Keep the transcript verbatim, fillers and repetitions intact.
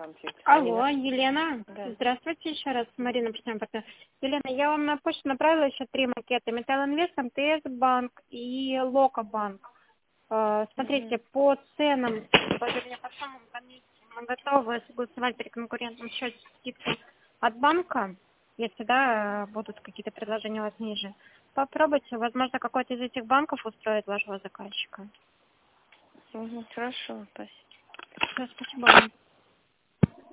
конфликт. Алло, Елена. Да. Здравствуйте еще раз, Марина, почтовый партнер. Елена, я вам на почту направила еще три макета. Металл Инвест, МТС банк и Лока банк. Э, Смотрите, Угу. по ценам, по вернее, по самым комиссиям, мы готовы согласовать при конкурентном счете скидку от банка, если да, будут какие-то предложения у вас ниже. Попробуйте, возможно, какой-то из этих банков устроит вашего заказчика. Угу. Хорошо, спасибо. Все, спасибо вам.